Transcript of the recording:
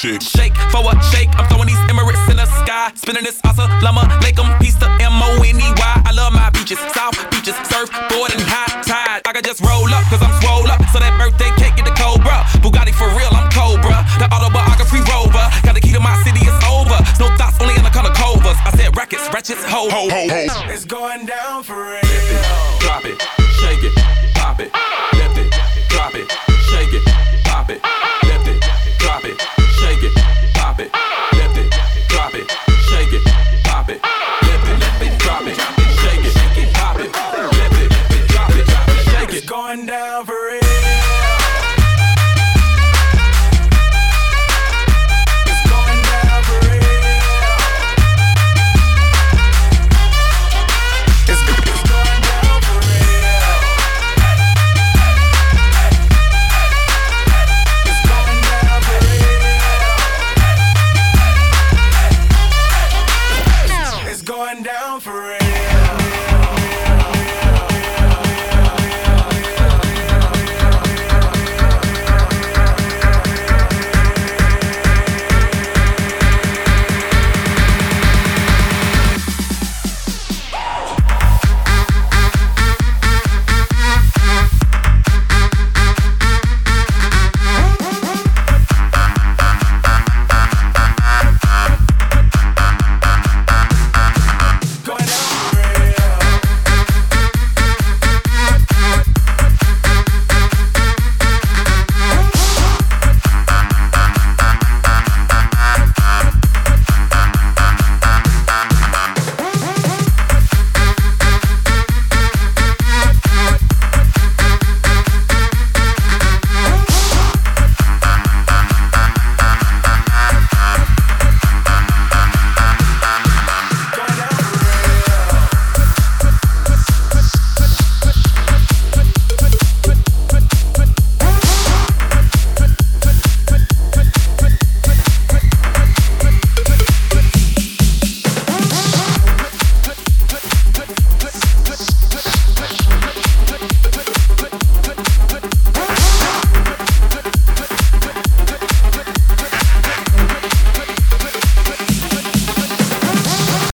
shake. Shake for a shake, I'm throwing these Emirates in the sky. Spinning this Assalamu alaikum, peace to M-O-N-E-Y. I love my beaches, South beaches, surfboard and high tide. I can just roll up, cause I'm swole up. So that birthday cake get the Cobra. Bugatti for real, I'm Cobra. The autobiography rover. Got the key to my city, it's over. No thoughts, only in the color covers. I said rackets, ratchets, ho, ho, ho, ho. It's going down for real. Lift it, drop it, shake it, pop it. Lift it, drop it, shake it, pop it. Lift it, drop it, shake it, pop it. Lift it, drop it, shake it, pop it. Lift it, drop it, shake it, pop it. Lift it, drop it, shake it. It's going down for real.